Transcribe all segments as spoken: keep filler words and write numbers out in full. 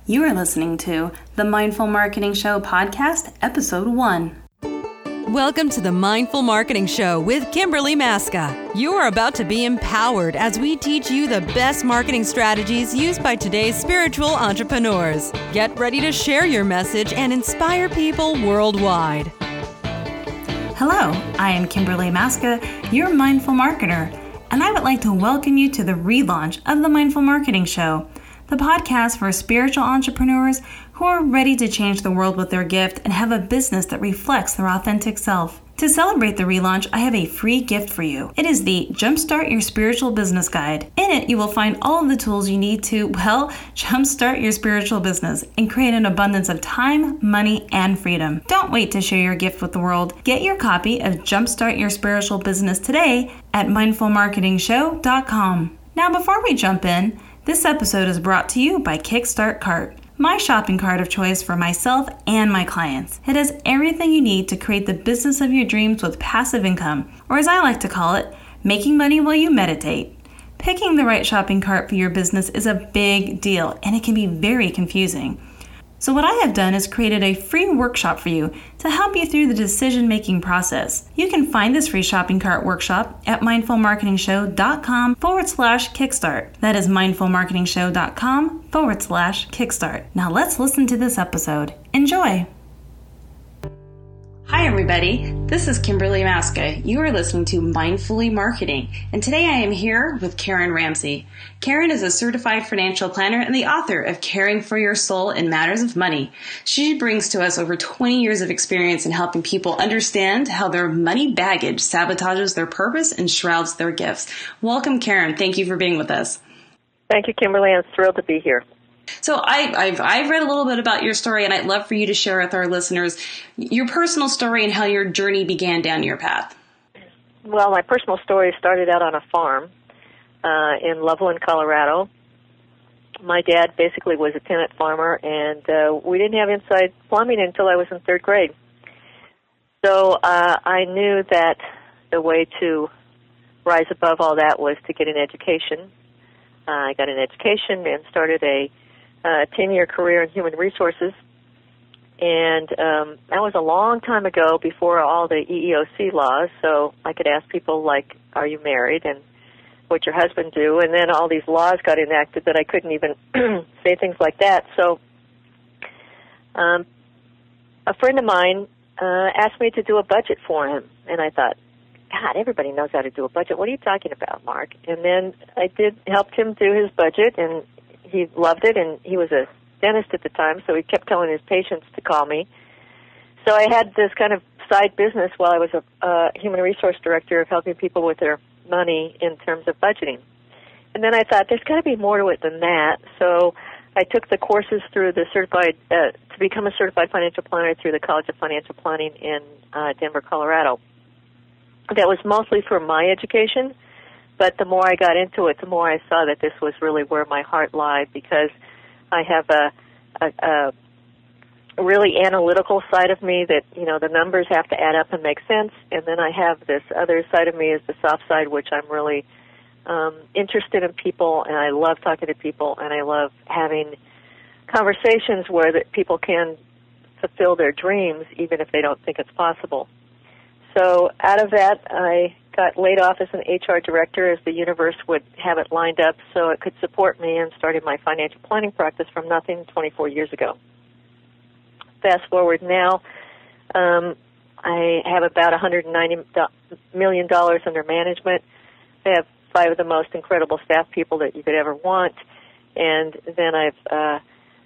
You are listening to the Mindful Marketing Show podcast, episode one. Welcome to the Mindful Marketing Show with Kimberly Maska. You are about to be empowered as we teach you the best marketing strategies used by today's spiritual entrepreneurs. Get ready to share your message and inspire people worldwide. Hello, I am Kimberly Maska, your mindful marketer, and I would like to welcome you to the relaunch of the Mindful Marketing Show, the podcast for spiritual entrepreneurs who are ready to change the world with their gift and have a business that reflects their authentic self. To celebrate the relaunch, I have a free gift for you. It is the Jumpstart Your Spiritual Business Guide. In it, you will find all of the tools you need to, well, jumpstart your spiritual business and create an abundance of time, money, and freedom. Don't wait to share your gift with the world. Get your copy of Jumpstart Your Spiritual Business today at mindful marketing show dot com. Now, before we jump in, this episode is brought to you by Kickstart Cart, my shopping cart of choice for myself and my clients. It has everything you need to create the business of your dreams with passive income, or as I like to call it, making money while you meditate. Picking the right shopping cart for your business is a big deal, and it can be very confusing. So what I have done is created a free workshop for you to help you through the decision-making process. You can find this free shopping cart workshop at mindful marketing show dot com forward slash kickstart. That is mindful marketing show dot com forward slash kickstart. Now let's listen to this episode. Enjoy! Hi everybody, this is Kimberly Maska. You are listening to Mindfully Marketing, and today I am here with Karen Ramsey. Karen is a certified financial planner and the author of Caring for Your Soul in Matters of Money. She brings to us over twenty years of experience in helping people understand how their money baggage sabotages their purpose and shrouds their gifts. Welcome, Karen. Thank you for being with us. Thank you, Kimberly. I'm thrilled to be here. So I, I've, I've read a little bit about your story, and I'd love for you to share with our listeners your personal story and how your journey began down your path. Well, my personal story started out on a farm uh, in Loveland, Colorado. My dad basically was a tenant farmer, and uh, we didn't have inside plumbing until I was in third grade. So uh, I knew that the way to rise above all that was to get an education. Uh, I got an education and started a a ten-year career in human resources, and um, that was a long time ago before all the E E O C laws, so I could ask people like, are you married, and what's your husband do, and then all these laws got enacted that I couldn't even say things like that. So um, a friend of mine uh, asked me to do a budget for him, and I thought, God, everybody knows how to do a budget. What are you talking about, Mark? And then I did helped him do his budget, and he loved it, and he was a dentist at the time, so he kept telling his patients to call me. So I had this kind of side business while I was a uh, human resource director of helping people with their money in terms of budgeting. And then I thought, there's got to be more to it than that. So I took the courses through the certified, uh, to become a certified financial planner through the College of Financial Planning in uh, Denver, Colorado. That was mostly for my education. But the more I got into it, the more I saw that this was really where my heart lied, because I have a, a, a really analytical side of me that, you know, the numbers have to add up and make sense. And then I have this other side of me is the soft side, which I'm really um, interested in people, and I love talking to people, and I love having conversations where that people can fulfill their dreams, even if they don't think it's possible. So out of that, I got laid off as an H R director as the universe would have it lined up so it could support me, and started my financial planning practice from nothing twenty-four years ago. Fast forward now, um, I have about one hundred ninety million dollars under management. I have five of the most incredible staff people that you could ever want. And then I've, uh,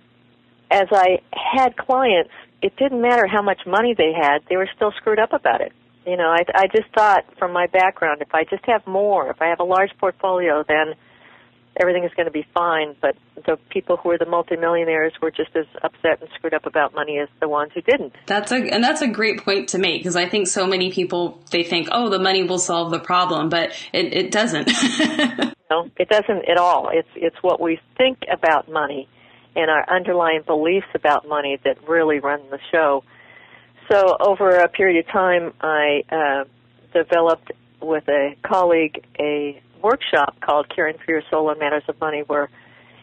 as I had clients, it didn't matter how much money they had, they were still screwed up about it. You know, I, I just thought from my background, if I just have more, if I have a large portfolio, then everything is going to be fine. But the people who were the multimillionaires were just as upset and screwed up about money as the ones who didn't. That's a and that's a great point to make, because I think so many people, they think, oh, the money will solve the problem, but it, it doesn't. No, it doesn't at all. It's it's what we think about money and our underlying beliefs about money that really run the show. So over a period of time, I uh, developed with a colleague a workshop called Caring for Your Soul in Matters of Money, where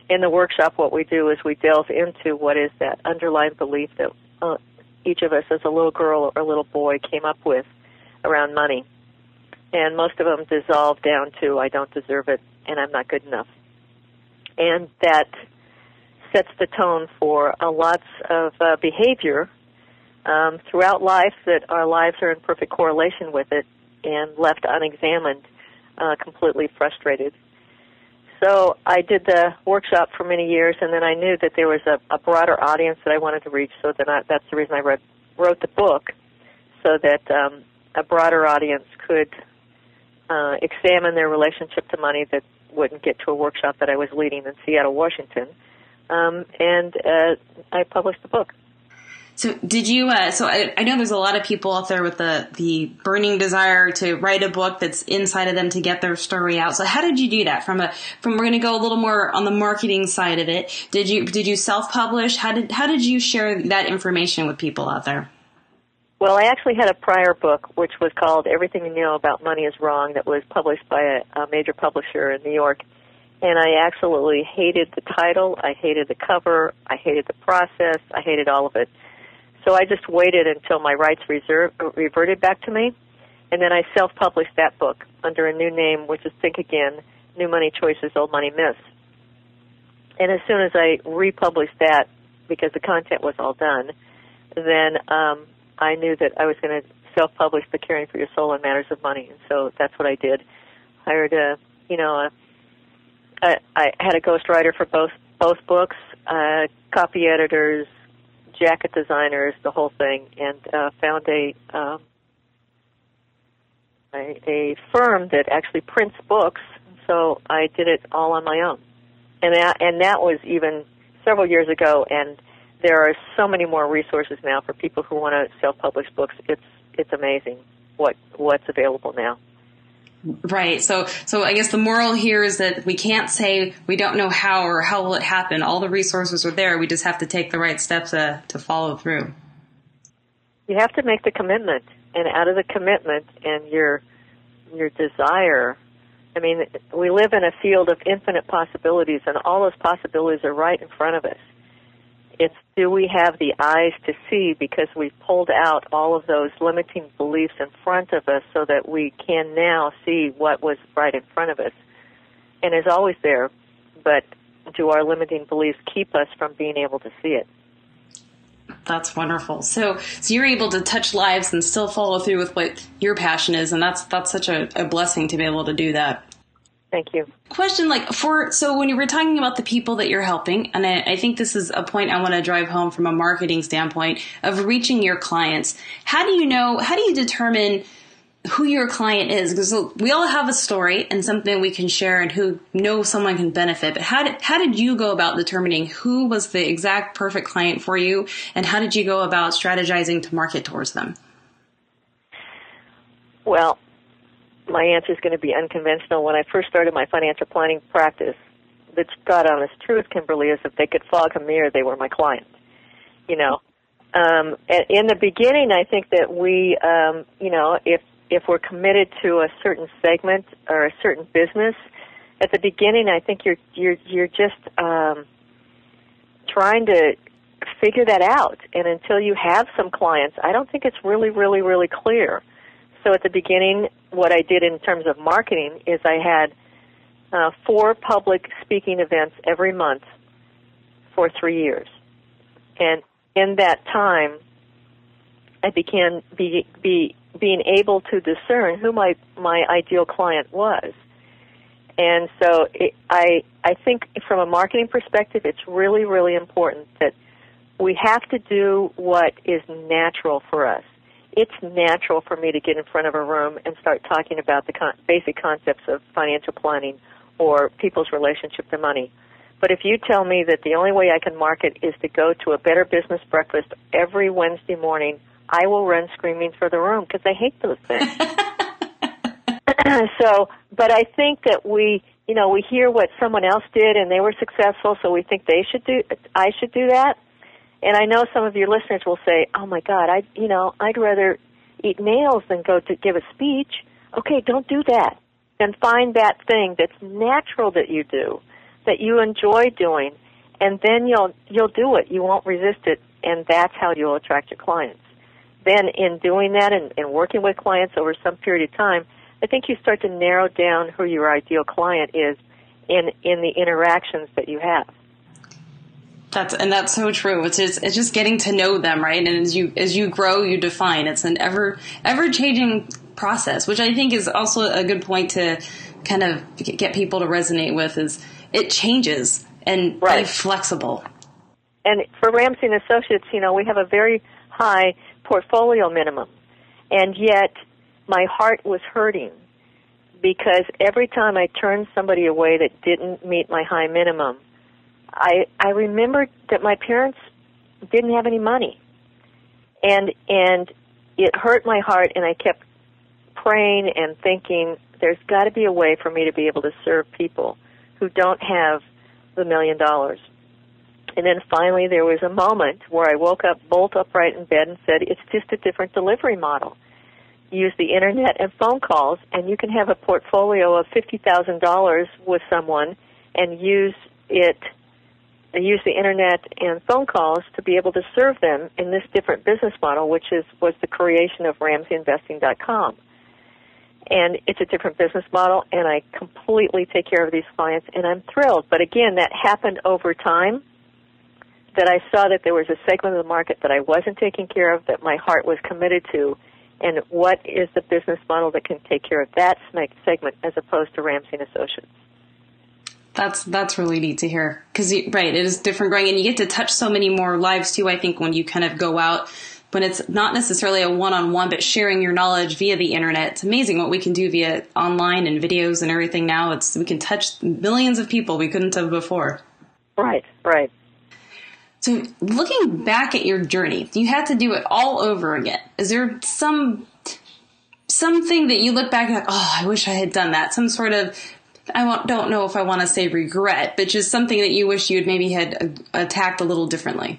in the workshop, what we do is we delve into what is that underlying belief that uh, each of us as a little girl or a little boy came up with around money. And most of them dissolve down to, I don't deserve it and I'm not good enough. And that sets the tone for uh, lots of uh, behavior um, throughout life, that our lives are in perfect correlation with it, and left unexamined, uh, completely frustrated. So I did the workshop for many years, and then I knew that there was a, a broader audience that I wanted to reach, so then I, that's the reason I read, wrote the book, so that um, a broader audience could uh, examine their relationship to money that wouldn't get to a workshop that I was leading in Seattle, Washington. Um, and uh, I published the book. So did you, uh, so I, I know there's a lot of people out there with the, the burning desire to write a book that's inside of them to get their story out. So how did you do that? From a, from, we're going to go a little more on the marketing side of it. Did you, did you self-publish? How did, how did you share that information with people out there? Well, I actually had a prior book, which was called Everything You Know About Money Is Wrong, that was published by a, a major publisher in New York. And I absolutely hated the title. I hated the cover. I hated the process. I hated all of it. So I just waited until my rights reserve, reverted back to me, and then I self-published that book under a new name, which is Think Again, New Money Choices, Old Money Myths. And as soon as I republished that, because the content was all done, then um, I knew that I was going to self-publish the Caring for Your Soul in Matters of Money, and so that's what I did. Hired a, you know, a, a, I had a ghostwriter for both both books, uh, copy editors, jacket designers, the whole thing, and uh, found a, um, a a firm that actually prints books. So I did it all on my own, and that, and that was even several years ago. And there are so many more resources now for people who want to self-publish books. It's it's amazing what what's available now. Right. So, so I guess the moral here is that we can't say we don't know how or how will it happen. All the resources are there. We just have to take the right steps to, to follow through. You have to make the commitment, and out of the commitment and your your desire, I mean, we live in a field of infinite possibilities, and all those possibilities are right in front of us. It's, do we have the eyes to see, because we've pulled out all of those limiting beliefs in front of us so that we can now see what was right in front of us. And it's always there, but do our limiting beliefs keep us from being able to see it? That's wonderful. So, so you're able to touch lives and still follow through with what your passion is, and that's that's such a, a blessing to be able to do that. Thank you. Question, like, for, so when you were talking about the people that you're helping, and I, I think this is a point I want to drive home from a marketing standpoint of reaching your clients, how do you know, how do you determine who your client is? Because we all have a story and something we can share and who know someone can benefit, but how did, how did you go about determining who was the exact perfect client for you, and how did you go about strategizing to market towards them? Well, my answer is going to be unconventional. When I first started my financial planning practice, the God honest truth, Kimberly, is if they could fog a mirror, they were my client. You know, um, in the beginning, I think that we, um, you know, if if we're committed to a certain segment or a certain business, at the beginning, I think you're you're you're just um, trying to figure that out. And until you have some clients, I don't think it's really, really, really clear. So at the beginning, what I did in terms of marketing is I had uh, four public speaking events every month for three years. And in that time, I began be, be, being able to discern who my, my ideal client was. And so it, I, I think from a marketing perspective, it's really, really important that we have to do what is natural for us. It's natural for me to get in front of a room and start talking about the con- basic concepts of financial planning or people's relationship to money. But if you tell me that the only way I can market is to go to a Better Business breakfast every Wednesday morning, I will run screaming for the room because I hate those things. So, but I think that we, you know, we hear what someone else did and they were successful, so we think they should do, I should do that. And I know some of your listeners will say, "Oh my God, I, you know, I'd rather eat nails than go to give a speech." Okay, don't do that. Then find that thing that's natural that you do, that you enjoy doing, and then you'll you'll do it. You won't resist it, and that's how you'll attract your clients. Then in doing that and, and working with clients over some period of time, I think you start to narrow down who your ideal client is in in the interactions that you have. That's and that's so true. It's just it's just getting to know them, right? And as you as you grow, you define. It's an ever ever changing process, which I think is also a good point to kind of get people to resonate with. Is it changes and right. be flexible. And for Ramsey and Associates, you know, we have a very high portfolio minimum, and yet my heart was hurting because every time I turned somebody away that didn't meet my high minimum, I I remembered that my parents didn't have any money, and and it hurt my heart, and I kept praying and thinking there's got to be a way for me to be able to serve people who don't have the million dollars. And then finally there was a moment where I woke up bolt upright in bed and said, it's just a different delivery model. Use the internet and phone calls, and you can have a portfolio of fifty thousand dollars with someone and use it use the internet and phone calls to be able to serve them in this different business model, which is was the creation of Ramsey Investing dot com. And it's a different business model, and I completely take care of these clients, and I'm thrilled. But again, that happened over time, that I saw that there was a segment of the market that I wasn't taking care of, that my heart was committed to, and what is the business model that can take care of that segment as opposed to Ramsey and Associates. That's that's really neat to hear because, right, it is different growing, and you get to touch so many more lives, too, I think, when you kind of go out, when it's not necessarily a one-on-one, but sharing your knowledge via the internet. It's amazing what we can do via online and videos and everything now. It's we can touch millions of people we couldn't have before. Right, right. So looking back at your journey, you had to do it all over again. Is there some something that you look back and like, oh, I wish I had done that? Some sort of, I don't know if I want to say regret, but just something that you wish you had maybe had attacked a little differently.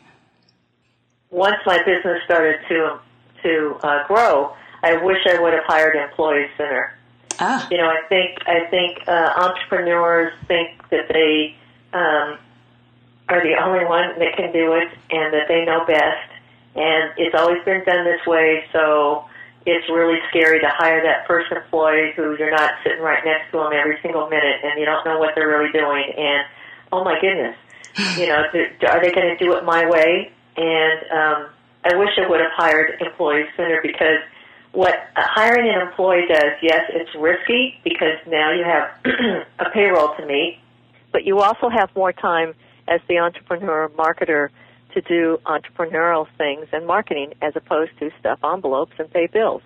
Once my business started to to uh, grow, I wish I would have hired employees sooner. Ah. You know, I think I think uh, entrepreneurs think that they um, are the only one that can do it and that they know best, and it's always been done this way, so it's really scary to hire that first employee who you're not sitting right next to them every single minute and you don't know what they're really doing, and oh my goodness, you know, do, are they going to do it my way? And um, I wish I would have hired employees sooner, because what hiring an employee does, yes, it's risky because now you have a payroll to meet, but you also have more time as the entrepreneur marketer to do entrepreneurial things and marketing as opposed to stuff envelopes and pay bills.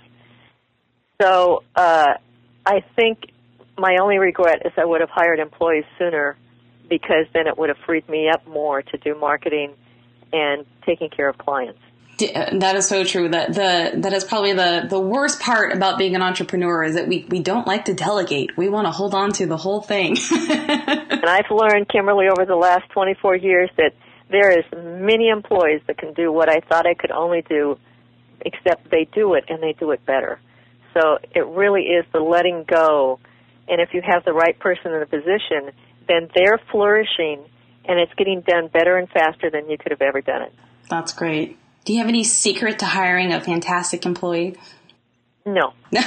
So uh, I think my only regret is I would have hired employees sooner, because then it would have freed me up more to do marketing and taking care of clients. That is so true. That the that is probably the, the worst part about being an entrepreneur, is that we, we don't like to delegate. We want to hold on to the whole thing. And I've learned, Kimberly, over the last twenty-four years that there is many employees that can do what I thought I could only do, except they do it and they do it better. So it really is the letting go. And if you have the right person in the position, then they're flourishing, and it's getting done better and faster than you could have ever done it. That's great. Do you have any secret to hiring a fantastic employee? No. Sorry,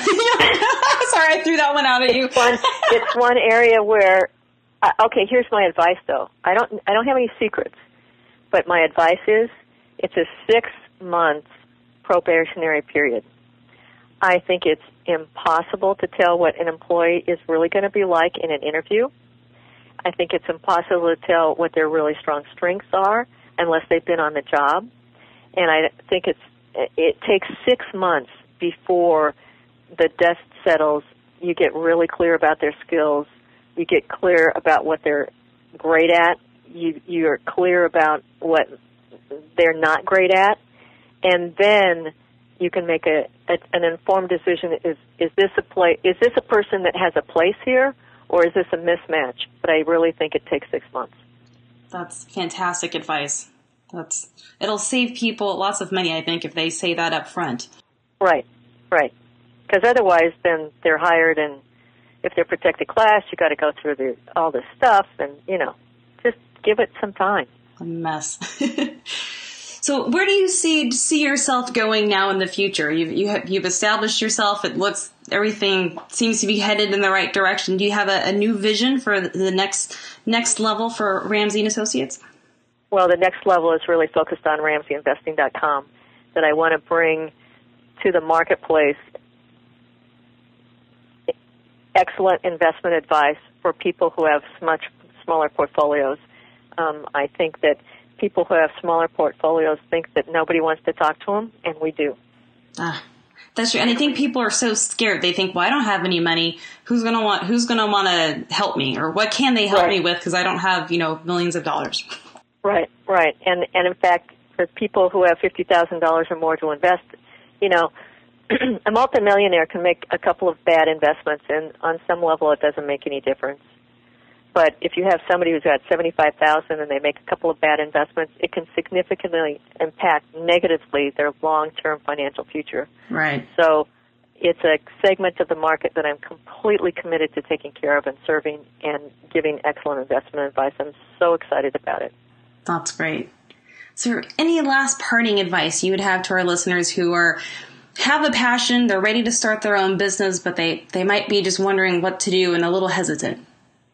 I threw that one out at you. It's one, it's one area where, uh, okay, here's my advice, though. I don't, I don't have any secrets, but my advice is it's a six-month probationary period. I think it's impossible to tell what an employee is really going to be like in an interview. I think it's impossible to tell what their really strong strengths are unless they've been on the job. And I think it's it takes six months before the dust settles. You get really clear about their skills. You get clear about what they're great at. You you're clear about what they're not great at, and then you can make a, a an informed decision. Is is this a play? Is this a person that has a place here, or is this a mismatch? But I really think it takes six months. That's fantastic advice. That's it'll save people lots of money, I think, if they say that up front. Right, right. Because otherwise, then they're hired, and if they're protected class, you got to go through the, all this stuff, and you know, give it some time. A mess. So where do you see see yourself going now in the future? You've you have, you've established yourself. It looks everything seems to be headed in the right direction. Do you have a, a new vision for the next next level for Ramsey and Associates? Well, the next level is really focused on Ramsey Investing dot com. That I want to bring to the marketplace excellent investment advice for people who have much smaller portfolios. Um, I think that people who have smaller portfolios think that nobody wants to talk to them, and we do. Ah, that's true. And I think people are so scared. They think, well, I don't have any money. Who's going to want, who's going to want to help me? Or what can they help right. me with? Because I don't have, you know, millions of dollars. Right, right. And, and in fact, for people who have fifty thousand dollars or more to invest, you know, a multimillionaire can make a couple of bad investments, and on some level it doesn't make any difference. But if you have somebody who's got seventy-five thousand dollars and they make a couple of bad investments, it can significantly impact negatively their long-term financial future. Right. So it's a segment of the market that I'm completely committed to taking care of and serving and giving excellent investment advice. I'm so excited about it. That's great. Is there any last parting advice you would have to our listeners who are have a passion, they're ready to start their own business, but they, they might be just wondering what to do and a little hesitant?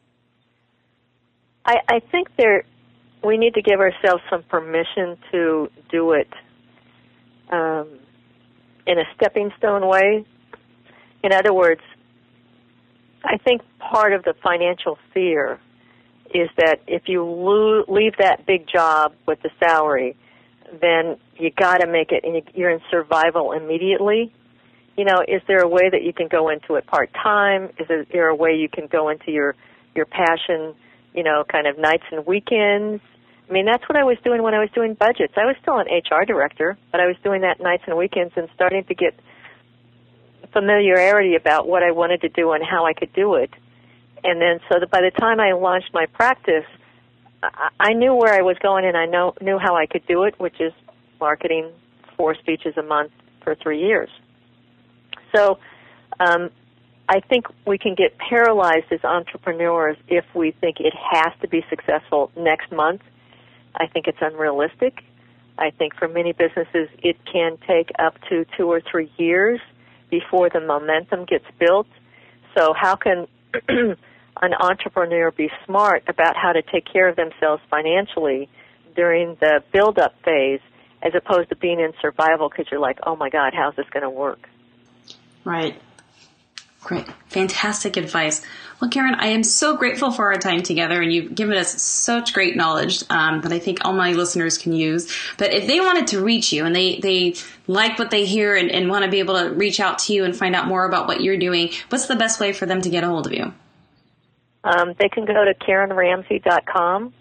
I, I think there, we need to give ourselves some permission to do it um, in a stepping stone way. In other words, I think part of the financial fear is that if you lo- leave that big job with the salary, then you got to make it, and you're in survival immediately. You know, is there a way that you can go into it part-time? Is there a way you can go into your, your passion, you know, kind of nights and weekends? I mean, that's what I was doing when I was doing budgets. I was still an H R director, but I was doing that nights and weekends and starting to get familiarity about what I wanted to do and how I could do it. And then so that by the time I launched my practice, I knew where I was going, and I know, knew how I could do it, which is marketing four speeches a month for three years. So um, I think we can get paralyzed as entrepreneurs if we think it has to be successful next month. I think it's unrealistic. I think for many businesses it can take up to two or three years before the momentum gets built. So how can an entrepreneur be smart about how to take care of themselves financially during the build-up phase as opposed to being in survival because you're like, oh, my God, how's this going to work? Right. Great. Fantastic advice. Well, Karen, I am so grateful for our time together, and you've given us such great knowledge um, that I think all my listeners can use. But if they wanted to reach you and they, they like what they hear and, and want to be able to reach out to you and find out more about what you're doing, what's the best way for them to get a hold of you? Um, they can go to Karen Ramsey dot com.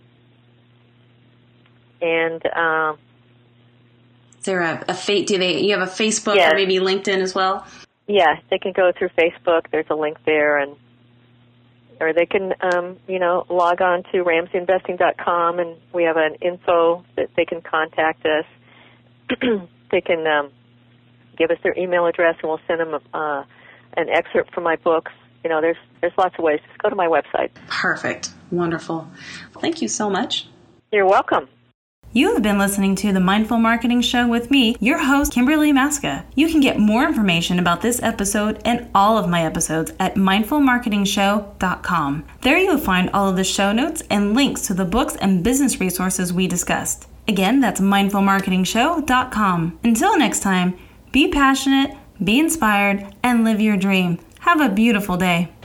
And um, is there a, a fa- do they you have a Facebook yes. or maybe LinkedIn as well? Yeah, they can go through Facebook. There's a link there, and or they can, um, you know, log on to Ramsey Investing dot com, and we have an info that they can contact us. They can um, give us their email address, and we'll send them a, uh, an excerpt from my books. You know, there's there's lots of ways. Just go to my website. Perfect. Wonderful. Thank you so much. You're welcome. You have been listening to The Mindful Marketing Show with me, your host, Kimberly Maska. You can get more information about this episode and all of my episodes at mindful marketing show dot com. There you will find all of the show notes and links to the books and business resources we discussed. Again, that's mindful marketing show dot com. Until next time, be passionate, be inspired, and live your dream. Have a beautiful day.